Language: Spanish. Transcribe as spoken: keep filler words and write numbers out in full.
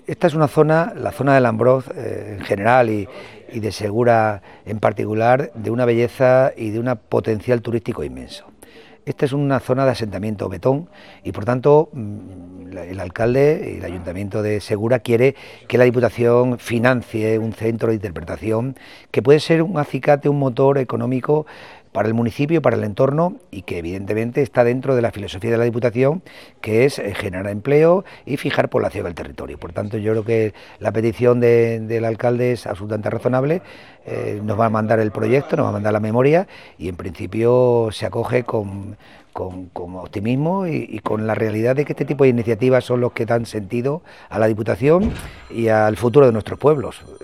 Esta es una zona, la zona del Ambroz eh, en general y, y de Segura en particular, de una belleza y de un potencial turístico inmenso. Esta es una zona de asentamiento betón y por tanto el alcalde y el ayuntamiento de Segura quiere que la Diputación financie un centro de interpretación que puede ser un acicate, un motor económico para el municipio y para el entorno, y que evidentemente está dentro de la filosofía de la Diputación, que es generar empleo y fijar población del territorio. Por tanto, yo creo que la petición de, del alcalde es absolutamente razonable. Eh, nos va a mandar el proyecto, nos va a mandar la memoria y en principio se acoge con, con, con optimismo y, y con la realidad de que este tipo de iniciativas son los que dan sentido a la Diputación y al futuro de nuestros pueblos.